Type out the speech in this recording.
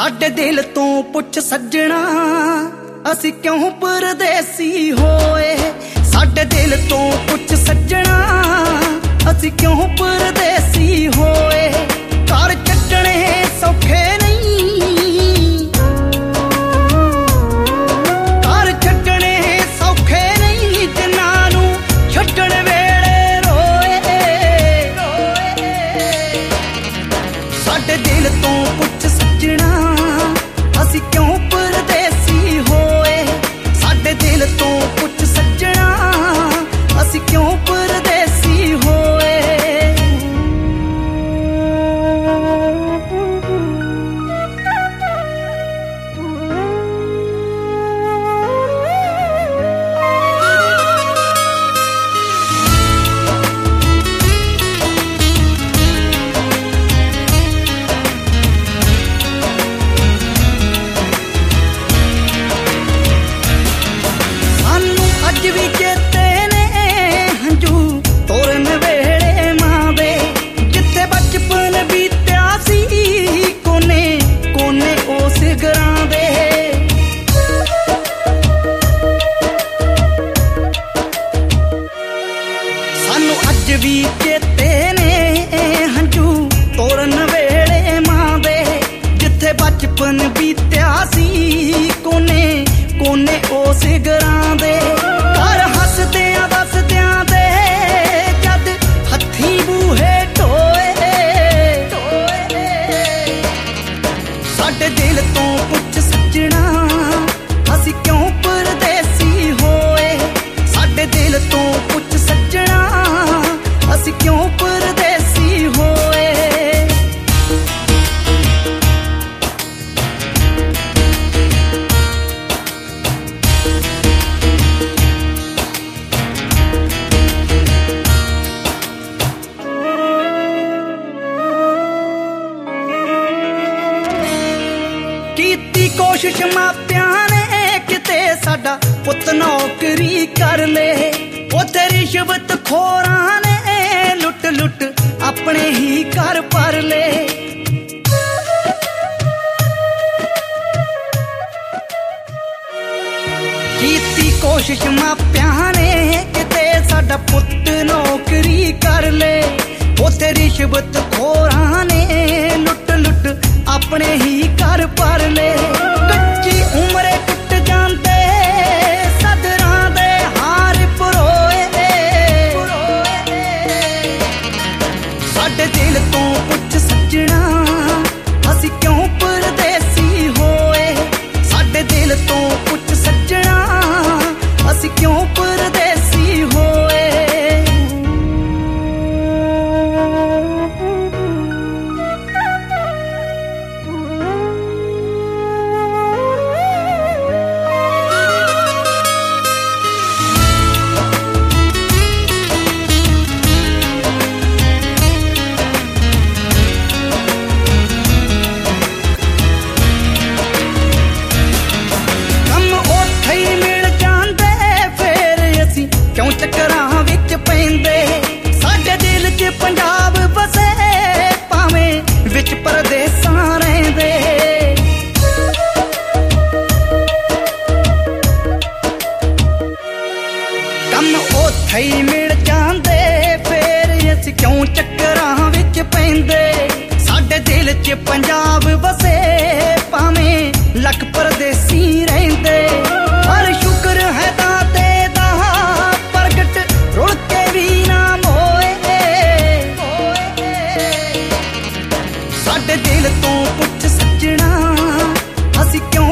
साडे दिल तो पुछ सज्जणा असी क्यों परदेसी होए। साडे दिल तो पुछ सज्जणा असी क्यों परदेसी होए। घर छड्डणे सौखे नहीं, घर छड्डणे सौखे नहीं, जिन्हां नूं छड्डण वेले रोए। साडे दिल तो पुछ सज्जणा असी क्यों परदेसी होए। साडे दिल तो पुछ सज्जणा असी क्यों परदेसी होए। अज भी चेते ने हंजू तोरन वेले मां दे, जिथे बचपन बीत्या सी कोने कोने उस घरां दे। सानू अज भी चेते ने हंजू तोरन वेले मां दे, जिथे बचपन बीत्या सी कोने कोने उस घरां दे। साडे दिल तो पुछ सज्जणा असी क्यों परदेसी होए। साडे दिल तो पुछ सज्जणा असी क्यों परदेसी होए। कीती कोशिश मापियां ने किते साडा पुत नौकरी कर ले, उथे रिश्वत खोरां ने लुट लुट अपने ही घर भर ले। कीती कोशिश मापियां ने किते साडा पुत नौकरी कर ले, उथे रिश्वत खोरां ने लुट लुट अपने ही घर भर ले। कच्ची उम्रे टुट जांदे सदरां दे हार परोए। साडे दिल तो पुछ सज्जणा असी क्यों परदेसी होए। साडे दिल तो पुछ सज्जणा असी क्यों परदेसी होए। क्यों चक्करां विच पैंदे साडे दिल च पंजाब बसे, भावें विच परदेसां रहिंदे। कम उत्थे ही मिल जांदे फिर असीं क्यों चक्करां विच पैंदे। साडे दिल च पंजाब बसे, भावें लख परदेसी रहिंदे। पर शुक्र है दाते दा रुड़ के भी ना मोए। साडे दिल तो पुछ सज्जणा असी क्यों